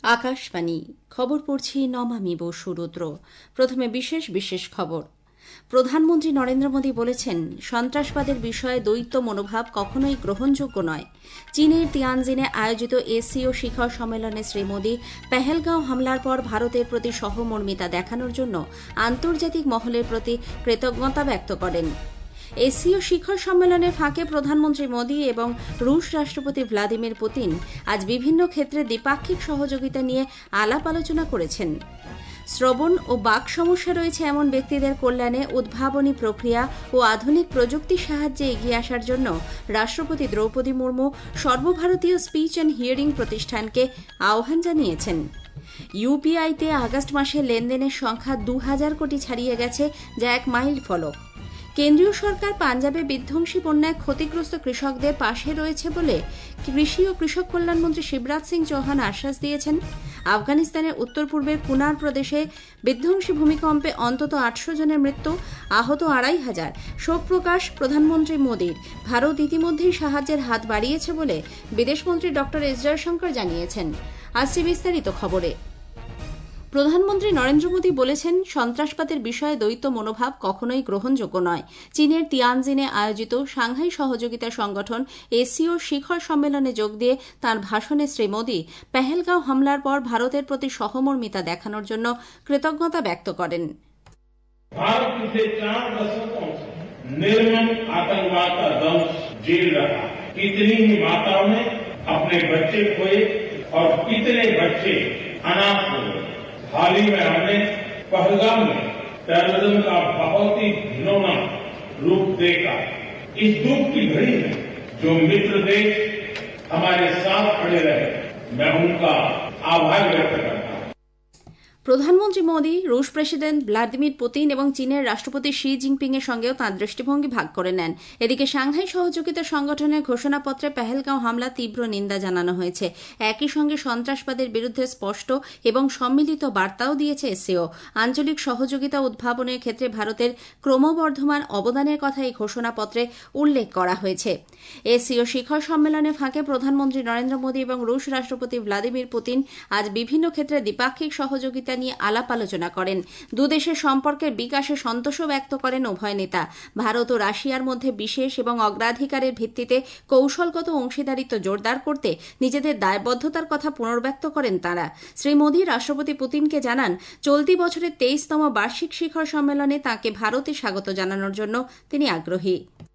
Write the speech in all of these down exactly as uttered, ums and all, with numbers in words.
আকাশবাণী খবর পড়ছি নমামি বসু রুদ্র। প্রথমে বিশেষ বিশেষ খবর। প্রধানমন্ত্রী নরেন্দ্র মোদী বলেছেন, সন্ত্রাসবাদের বিষয়ে দ্বৈত মনোভাব কখনোই গ্রহণযোগ্য নয়। চীনের তিয়ানজিনে আয়োজিত এসসিও শিখর সম্মেলনে শ্রী মোদী পেহেলগাঁও হামলার পর ভারতের প্রতি সহমর্মিতা দেখানোর জন্য আন্তর্জাতিক মহলের প্রতি কৃতজ্ঞতা ব্যক্ত করেন। এসসিও শিখর সম্মেলনের ফাঁকে প্রধানমন্ত্রী মোদী এবং রুশ রাষ্ট্রপতি ভ্লাদিমির পুতিন আজ বিভিন্ন ক্ষেত্রে দ্বিপাক্ষিক সহযোগিতা নিয়ে আলাপ আলোচনা করেছেন। শ্রবণ ও বাক সমস্যা রয়েছে এমন ব্যক্তিদের কল্যাণে উদ্ভাবনী প্রক্রিয়া ও আধুনিক প্রযুক্তির সাহায্যে এগিয়ে আসার জন্য রাষ্ট্রপতি দ্রৌপদী মুর্মু সর্বভারতীয় স্পিচ অ্যান্ড হিয়ারিং প্রতিষ্ঠানকে আহ্বান জানিয়েছেন। ইউপিআইতে আগস্ট মাসে লেনদেনের সংখ্যা দু হাজার কোটি ছাড়িয়ে গেছে, যা এক মাইল ফলক। কেন্দ্রীয় সরকার পাঞ্জাবে বিধ্বংসী বন্যায় ক্ষতিগ্রস্ত কৃষকদের পাশে রয়েছে বলে কৃষি ও কৃষক কল্যাণমন্ত্রী শিবরাজ সিং চৌহান আশ্বাস দিয়েছেন। আফগানিস্তানের উত্তর পূর্বের কুনার প্রদেশে বিধ্বংসী ভূমিকম্পে অন্তত আটশো জনের মৃত্যু, আহত আড়াই হাজার। শোক প্রকাশ প্রধানমন্ত্রী মোদীর। ভারত ইতিমধ্যেই সাহায্যের হাত বাড়িয়েছে বলে বিদেশমন্ত্রী ড এস জয়শঙ্কর জানিয়েছেন। আসছে বিস্তারিত খবরে। প্রধানমন্ত্রী নরেন্দ্র মোদী বলেছেন, সন্ত্রাসবাদের বিষয়ে দ্বৈত মনোভাব কখনোই গ্রহণযোগ্য নয়। চীনের তিয়ানজিনে আয়োজিত সাংহাই সহযোগিতা সংগঠন এসসিও শিখর সম্মেলনে যোগ দিয়ে তাঁর ভাষণে শ্রী মোদী পেহেলগাঁও হামলার পর ভারতের প্রতি সহমর্মিতা দেখানোর জন্য কৃতজ্ঞতা ব্যক্ত করেন। भारत पिछले चार दशकों से निर्मम आतंकवाद का दंश झेल रहा है। कितनी ही माताओं ने अपने बच्चे खोए और कितने बच्चे अनाथ हो गए। हाल ही में हमने पहलगाम में टेररिज्म का बहुत ही घिनौना रूप देखा। इस दुख की घड़ी में जो मित्र देश हमारे साथ खड़े रहे, मैं उनका आभार व्यक्त करता हूं। প্রধানমন্ত্রী মোদী রুশ প্রেসিডেন্ট ভ্লাদিমির পুতিন এবং চীনের রাষ্ট্রপতি শি জিনপিং এর সঙ্গেও তাঁর দৃষ্টিভঙ্গি ভাগ করে নেন। এদিকে সাংহাই সহযোগিতা সংগঠনের ঘোষণাপত্রে পেহেলগাঁও হামলা তীব্র নিন্দা জানানো হয়েছে। একই সঙ্গে সন্ত্রাসবাদের বিরুদ্ধে স্পষ্ট এবং সম্মিলিত বার্তাও দিয়েছে এসসিও। আঞ্চলিক সহযোগিতা উদ্ভাবনের ক্ষেত্রে ভারতের ক্রমবর্ধমান অবদানের কথা এই ঘোষণাপত্রে উল্লেখ করা হয়েছে। এসসিও শিখর সম্মেলনের ফাঁকে প্রধানমন্ত্রী নরেন্দ্র মোদী এবং রুশ রাষ্ট্রপতি ভ্লাদিমির পুতিন আজ বিভিন্ন ক্ষেত্রে দ্বিপাক্ষিক সহযোগিতা নিয়ে আলাপ আলোচনা করেন। দুদেশের সম্পর্কের বিকাশে সন্তোষ ব্যক্ত করেন উভয় নেতা। ভারত ও রাশিয়ার মধ্যে বিশেষ এবং অগ্রাধিকারের ভিত্তিতে কৌশলগত অংশীদারিত্ব জোরদার করতে নিজেদের দায়বদ্ধতার কথা পুনর্ব্যক্ত করেন তাঁরা। শ্রী মোদী রাষ্ট্রপতি পুতিনকে জানান, চলতি বছরের তেইশতম বার্ষিক শিখর সম্মেলনে তাঁকে ভারতে স্বাগত জানানোর জন্য তিনি আগ্রহী।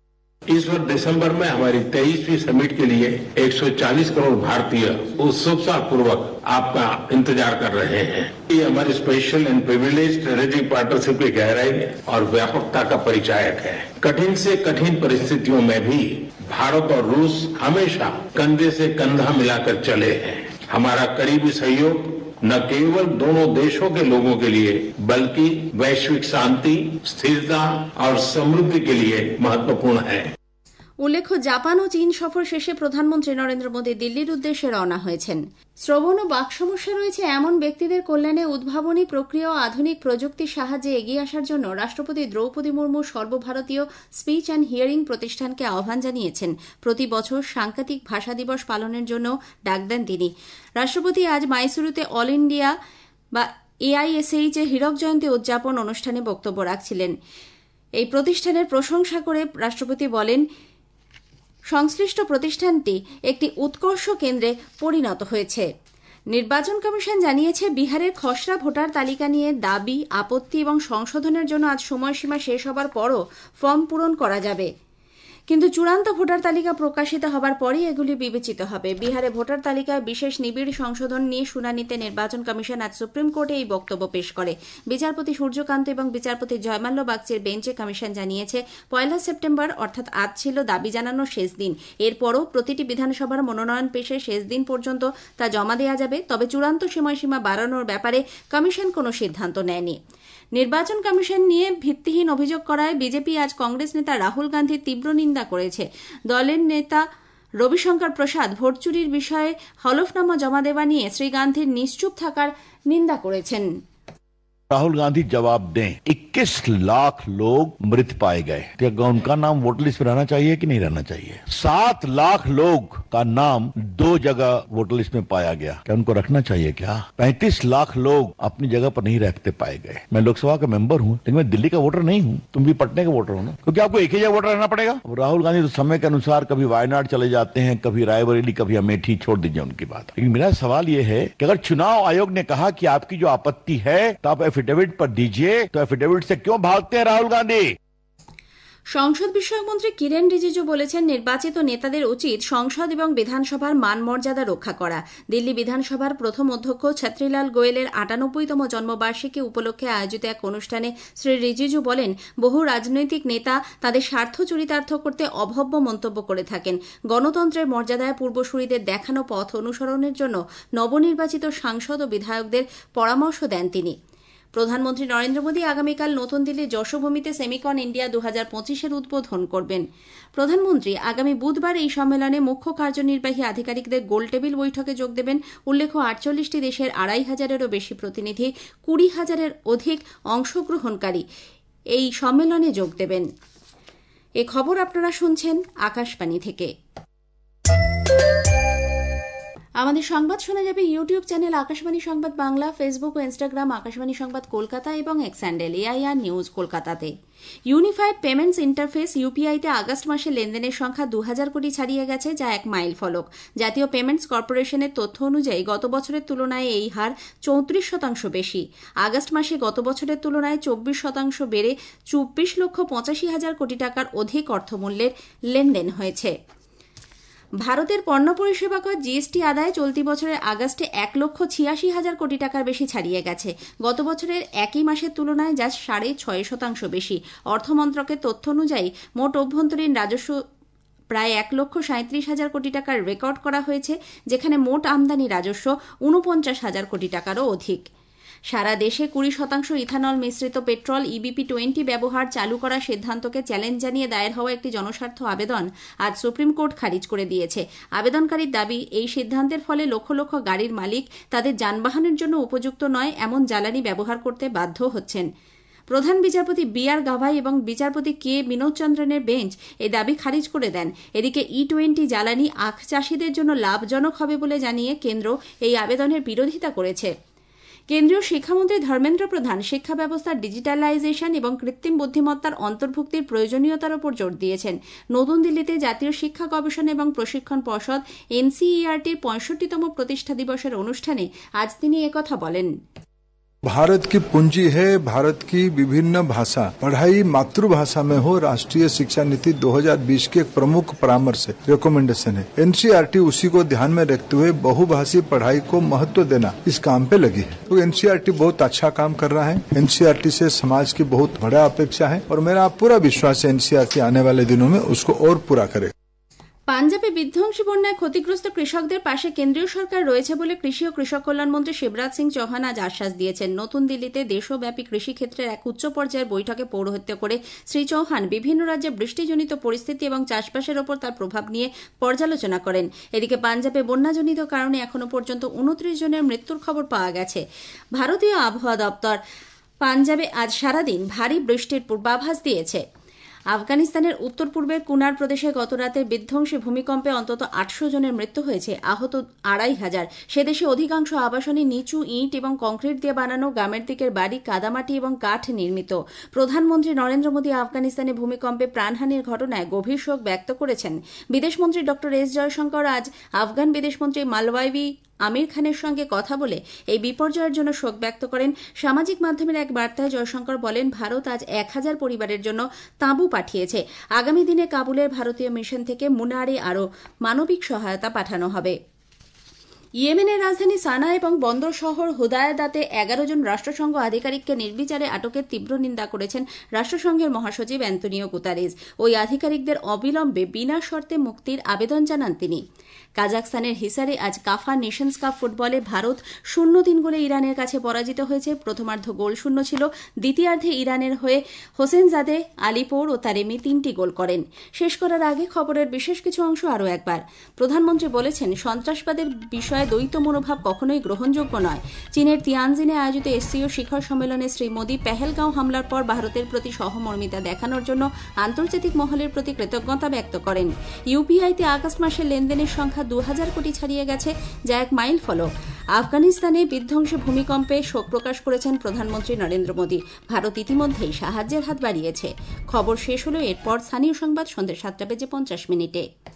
इस वर्ष दिसंबर में हमारी तेईसवीं समिट के लिए एक सौ चालीस करोड़ भारतीय उत्सुकता पूर्वक आपका इंतजार कर रहे हैं। ये हमारी special and privilege strategic partnership की गहराई और व्यापकता का परिचायक है। कठिन से कठिन परिस्थितियों में भी भारत और रूस हमेशा कंधे से कंधा मिलाकर चले हैं। हमारा करीबी सहयोग न केवल दोनों देशों के लोगों के लिए बल्कि वैश्विक शांति, स्थिरता और समृद्धि के लिए महत्वपूर्ण है। উল্লেখ্য, জাপান ও চীন সফর শেষে প্রধানমন্ত্রী নরেন্দ্র মোদী দিল্লির উদ্দেশ্যে রওনা হয়েছেন। শ্রবণ ও বাক সমস্যা রয়েছে এমন ব্যক্তিদের কল্যাণে উদ্ভাবনী প্রক্রিয়া ও আধুনিক প্রযুক্তির সাহায্যে এগিয়ে আসার জন্য রাষ্ট্রপতি দ্রৌপদী মুর্মু সর্বভারতীয় স্পিচ অ্যান্ড হিয়ারিং প্রতিষ্ঠানকে আহ্বান জানিয়েছেন। প্রতি বছর সাংকেতিক ভাষা দিবস পালনের জন্য ডাক দেন তিনি। রাষ্ট্রপতি আজ মাইসুরুতে অল ইন্ডিয়া বা এআইএসএইচ এর হীরক জয়ন্তী উদযাপন অনুষ্ঠানে বক্তব্য রাখছিলেন। এই প্রতিষ্ঠানের প্রশংসা করে রাষ্ট্রপতি বলেন, সংশ্লিষ্ট প্রতিষ্ঠানটি একটি উৎকর্ষ কেন্দ্রে পরিণত হয়েছে। নির্বাচন কমিশন জানিয়েছে, বিহারের খসড়া ভোটার তালিকা নিয়ে দাবি, আপত্তি এবং সংশোধনের জন্য আজ সময়সীমা শেষ হবার পরও ফর্ম পূরণ করা যাবে, কিন্তু চূড়ান্ত ভোটার তালিকা প্রকাশিত হবার পরই এগুলি বিবেচিত হবে। বিহারে ভোটার তালিকায় বিশেষ নিবিড় সংশোধন নিয়ে শুনানিতে নির্বাচন কমিশন আজ সুপ্রিম কোর্টে এই বক্তব্য পেশ করে। বিচারপতি সূর্যকান্ত এবং বিচারপতি জয়মাল্য বাগচির বেঞ্চে কমিশন জানিয়েছে, পয়লা সেপ্টেম্বর অর্থাৎ আজ ছিল দাবি জানানোর শেষ দিন। এরপরও প্রতিটি বিধানসভার মনোনয়ন পেশে শেষ দিন পর্যন্ত তা জমা দেওয়া যাবে। তবে চূড়ান্ত সময়সীমা বাড়ানোর ব্যাপারে কমিশন কোনো সিদ্ধান্ত নেয়নি। নির্বাচন কমিশন নিয়ে ভিত্তিহীন অভিযোগ করায় বিজেপি আজ কংগ্রেস নেতা রাহুল গান্ধীর তীব্র নিন্দা করেছে। দলের নেতা রবিশঙ্কর প্রসাদ ভোট চুরির বিষয়ে হলফনামা জমা দেওয়া নিয়ে শ্রী গান্ধীর নিশ্চুপ থাকার নিন্দা করেছেন। राहुल गांधी जवाब दें। इक्कीस लाख लोग मृत पाए गए, क्या उनका नाम वोटर लिस्ट में रहना चाहिए कि नहीं रहना चाहिए? सात लाख लोग का नाम दो जगह वोटर लिस्ट में पाया गया, क्या उनको रखना चाहिए? क्या पैंतीस लाख लोग अपनी जगह पर नहीं रहते पाए गए। मैं लोकसभा का मेंबर हूं, लेकिन मैं दिल्ली का वोटर नहीं हूं, तुम भी पटने का वोटर हो ना, क्योंकि आपको एक ही जगह वोटर रहना पड़ेगा। राहुल गांधी तो समय के अनुसार कभी वायनाड चले जाते हैं, कभी रायबरेली, कभी अमेठी, छोड़ दीजिए उनकी बात। लेकिन मेरा सवाल यह है कि अगर चुनाव आयोग ने कहा कि आपकी जो आपत्ति है तो आप एफिडेविट पर दीजिए, तो एफिडेविट से क्यों भागते हैं राहुल गांधी? সংসদ বিষয়ক মন্ত্রী কিরেন রিজিজু বলেছেন, নির্বাচিত নেতাদের উচিত সংসদ এবং বিধানসভার মান মর্যাদা রক্ষা করা। দিল্লি বিধানসভার প্রথম অধ্যক্ষ ছত্রিলাল গোয়েলের আটানব্বইতম জন্মবার্ষিকী উপলক্ষে আয়োজিত এক অনুষ্ঠানে শ্রী রিজিজু বলেন, বহু রাজনৈতিক নেতা তাদের স্বার্থ চরিতার্থ করতে অভব্য মন্তব্য করে থাকেন। গণতন্ত্রের মর্যাদায় পূর্বসূরিদের দেখানো পথ অনুসরণের জন্য নবনির্বাচিত সাংসদ ও বিধায়কদের পরামর্শ দেন তিনি। প্রধানমন্ত্রী নরেন্দ্র মোদী আগামীকাল নতুন দিল্লির যশোভূমিতে সেমিকন ইন্ডিয়া দু হাজার পঁচিশের উদ্বোধন করবেন। প্রধানমন্ত্রী আগামী বুধবার এই সম্মেলনে মুখ্য কার্যনির্বাহী আধিকারিকদের গোলটেবিল বৈঠকে যোগ দেবেন। উল্লেখ্য, আটচল্লিশটি দেশের আড়াই হাজারেরও বেশি প্রতিনিধি, কুড়ি হাজারের অধিক অংশগ্রহণকারী এই সম্মেলনে যোগ দেবেন। এ খবর আপনারা শুনছেন আকাশবাণী থেকে। আমাদের সংবাদ শোনা যাবে ইউটিউব চ্যানেল আকাশবাণী সংবাদ বাংলা, ফেসবুক ও ইনস্টাগ্রাম আকাশবাণী সংবাদ কলকাতা এবং এক্স হ্যান্ডেল এআইআর নিউজ কলকাতাতে। ইউনিফাইড পেমেন্টস ইন্টারফেস ইউপিআইতে আগস্ট মাসে লেনদেনের সংখ্যা দু হাজার কোটি ছাড়িয়ে গেছে, যা এক মাইল ফলক। জাতীয় পেমেন্টস কর্পোরেশনের তথ্য অনুযায়ী গত বছরের তুলনায় এই হার চৌত্রিশ শতাংশ বেশি। আগস্ট মাসে গত বছরের তুলনায় চব্বিশ শতাংশ বেড়ে চব্বিশ লক্ষ পঁচাশি হাজার কোটি টাকার অধিক অর্থমূল্যের লেনদেন হয়েছে। ভারতের পণ্য পরিষেবা কর জিএসটি আদায় চলতি বছরের আগস্টে এক লক্ষ ছিয়াশি হাজার কোটি টাকার বেশি ছাড়িয়ে গেছে। গত বছরের একই মাসের তুলনায় যা সাড়ে ছয় শতাংশ বেশি। অর্থমন্ত্রকের তথ্য অনুযায়ী মোট অভ্যন্তরীণ রাজস্ব প্রায় এক লক্ষ সাঁত্রিশ হাজার কোটি টাকার রেকর্ড করা হয়েছে, যেখানে মোট আমদানি রাজস্ব ঊনপঞ্চাশ হাজার কোটি টাকারও অধিক। সারা দেশে কুড়ি শতাংশ ইথানল মিশ্রিত পেট্রোল ইবিপি টোয়েন্টি ব্যবহার চালু করার সিদ্ধান্তকে চ্যালেঞ্জ জানিয়ে দায়ের হওয়া একটি জনস্বার্থ আবেদন আজ সুপ্রিম কোর্ট খারিজ করে দিয়েছে। আবেদনকারীর দাবি, এই সিদ্ধান্তের ফলে লক্ষ লক্ষ গাড়ির মালিক তাদের যানবাহনের জন্য উপযুক্ত নয় এমন জ্বালানি ব্যবহার করতে বাধ্য হচ্ছেন। প্রধান বিচারপতি বি আর গাভাই এবং বিচারপতি কে বিনোদচন্দ্রনের বেঞ্চ এই দাবি খারিজ করে দেন। এদিকে ই টোয়েন্টি জ্বালানি আখ চাষিদের জন্য লাভজনক হবে বলে জানিয়ে কেন্দ্র এই আবেদনের বিরোধিতা করেছে। কেন্দ্রীয় শিক্ষামন্ত্রী ধর্মেন্দ্র প্রধান শিক্ষা ব্যবস্থার ডিজিটালাইজেশন এবং কৃত্রিম বুদ্ধিমত্তার অন্তর্ভুক্তির প্রয়োজনীয়তার উপর জোর দিয়েছেন। নতুন দিল্লিতে জাতীয় শিক্ষা গবেষণা এবং প্রশিক্ষণ পর্ষদ এনসিইআরটির পঁয়ষট্টিতম প্রতিষ্ঠা দিবসের অনুষ্ঠানে আজ তিনি একথা বলেন। भारत की पूंजी है, भारत की विभिन्न भाषा पढ़ाई मातृभाषा में हो। राष्ट्रीय शिक्षा नीति दो हज़ार बीस के एक प्रमुख परामर्श है, रिकमेंडेशन है। एनसीईआरटी उसी को ध्यान में रखते हुए बहुभाषी पढ़ाई को महत्व देना इस काम पे लगी है। तो एनसीईआरटी बहुत अच्छा काम कर रहा है। एनसीईआरटी से समाज की बहुत बड़ा अपेक्षा है और मेरा पूरा विश्वास है एनसीईआरटी आने वाले दिनों में उसको और पूरा करे। পাঞ্জাবে বিধ্বংসী বন্যায় ক্ষতিগ্রস্ত কৃষকদের পাশে কেন্দ্রীয় সরকার রয়েছে বলে কৃষি ও কৃষক কল্যাণ মন্ত্রী শিবরাজ সিং চৌহান আজ আশ্বাস দিয়েছেন। নতুন দিল্লিতে দেশব্যাপী কৃষি ক্ষেত্রের এক উচ্চ পর্যায়ের বৈঠকে পৌরোহিত্য করে শ্রী চৌহান বিভিন্ন রাজ্যে বৃষ্টিজনিত পরিস্থিতি এবং চাষবাসের ওপর তার প্রভাব নিয়ে পর্যালোচনা করেন। এদিকে পাঞ্জাবে বন্যাজনিত কারণে এখনো পর্যন্ত উনত্রিশ জনের মৃত্যুর খবর পাওয়া গেছে। ভারতীয় আবহাওয়া দপ্তর পাঞ্জাবে আজ সারাদিন ভারী বৃষ্টির পূর্বাভাস দিয়েছে। আফগানিস্তানের উত্তর পূর্বের কুনার প্রদেশে গতরাতে বিধ্বংসী ভূমিকম্পে অন্তত আটশো জনের মৃত্যু হয়েছে, আহত আড়াই হাজার। সে দেশে অধিকাংশ আবাসনে নিচু ইট এবং কংক্রিট দিয়ে বানানো গ্রামের দিকের বাড়ি কাদামাটি এবং কাঠ নির্মিত। প্রধানমন্ত্রী নরেন্দ্র মোদী আফগানিস্তানে ভূমিকম্পে প্রাণহানির ঘটনায় গভীর শোক ব্যক্ত করেছেন। বিদেশমন্ত্রী ড এস জয়শঙ্কর আজ আফগান বিদেশমন্ত্রী মালওয়াইবি আমির খানের সঙ্গে কথা বলে এই বিপর্যয়ের জন্য শোক ব্যক্ত করেন। সামাজিক মাধ্যমের এক বার্তায় জয়শঙ্কর বলেন, ভারত আজ এক হাজার পরিবারের জন্য তাঁবু পাঠিয়েছে। আগামী দিনে কাবুলের ভারতীয় মিশন থেকে মুনারে আরও মানবিক সহায়তা পাঠানো হবে। ইয়েমেনের রাজধানী সানা এবং বন্দর শহর হুদায়দাতে এগারো জন রাষ্ট্রসংঘ আধিকারিককে নির্বিচারে আটকের তীব্র নিন্দা করেছেন রাষ্ট্রসংঘের মহাসচিব অ্যান্তোনিও গুতারেস। ওই আধিকারিকদের অবিলম্বে বিনা শর্তে মুক্তির আবেদন জানান তিনি। কাজাখস্তানের হিসারে আজ কাফা নেশনস কাপ ফুটবলে ভারত শূন্য তিন গোলে ইরানের কাছে পরাজিত হয়েছে। প্রথমার্ধ গোল শূন্য ছিল। দ্বিতীয়ার্ধে ইরানের হয়ে হোসেনজাদে, আলিপোর ও তারেমি তিনটি গোল করেন। শেষ করার আগে খবরের বিশেষ কিছু অংশ আরও একবার। প্রধানমন্ত্রী বলেছেন, সন্ত্রাসবাদের বিষয়ে বিষয়ে দ্বৈত মনোভাব কখনোই গ্রহণযোগ্য নয়। চীনের তিয়ানজিনে আয়োজিত এসসিও শিখর সম্মেলনে শ্রী মোদী পেহেলগাঁও হামলার পর ভারতের প্রতি সহমর্মিতা দেখানোর জন্য আন্তর্জাতিক মহলের প্রতি কৃতজ্ঞতা ব্যক্ত করেন। ইউপিআইতে আগস্ট মাসের লেনদেনের সংখ্যা দু হাজার কোটি ছাড়িয়ে গেছে, যা এক মাইল ফলক। আফগানিস্তানে বিধ্বংসী ভূমিকম্পে শোক প্রকাশ করেছেন প্রধানমন্ত্রী নরেন্দ্র মোদী। ভারত ইতিমধ্যেই সাহায্যের হাত বাড়িয়েছে। খবর শেষ হলো, এরপর স্থানীয় সংবাদ সন্ধ্যে সাতটা বেজে পঞ্চাশ মিনিটে।